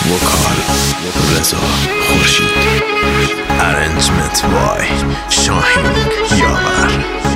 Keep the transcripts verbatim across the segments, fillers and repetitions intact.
وکال رضا خورشید، ارنجمنت وای شاهین یاور.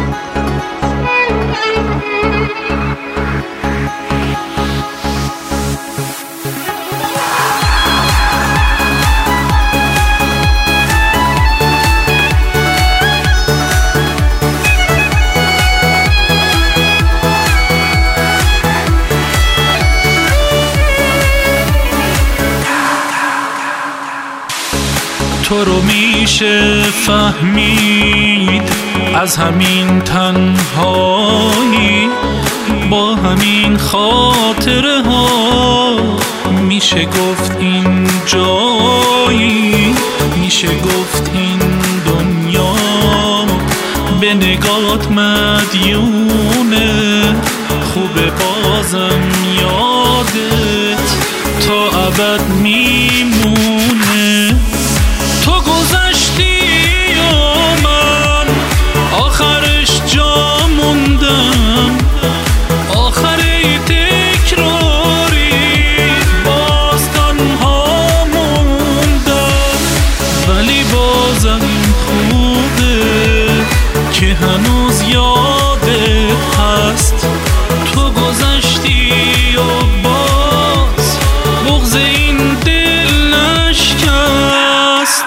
تو رو میشه فهمید از همین تنهایی، با همین خاطره ها میشه گفت این جایی، میشه گفت این دنیا به نگات مدیونه. خوبه بازم یادت تا ابد میمونه. تو گذشتی و من آخرش جا موندم، آخری تکراری باز تنها موندم. ولی بازم خوبه که هنوز یادت هست. تو گذشتی و باز بغض این دل نشکست.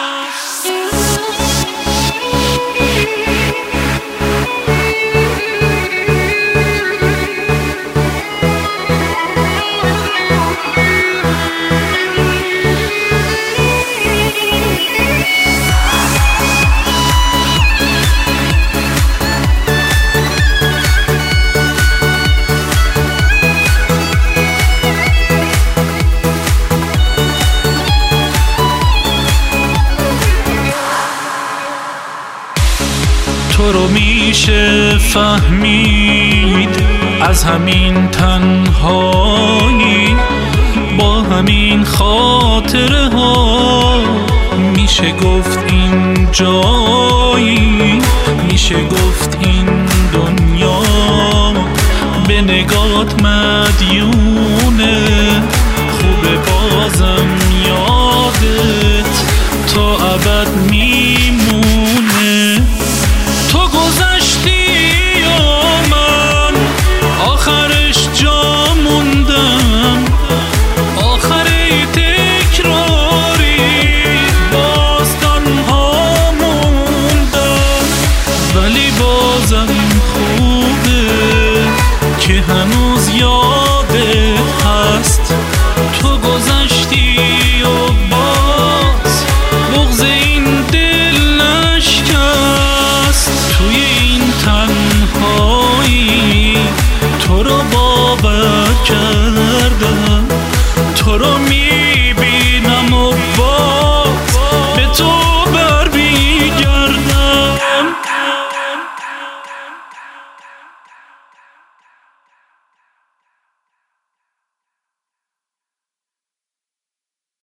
تو رو میشه فهمید از همین تنهایی، با همین خاطره ها میشه گفت این جایی، میشه گفت این دنیا به نگات مدیون.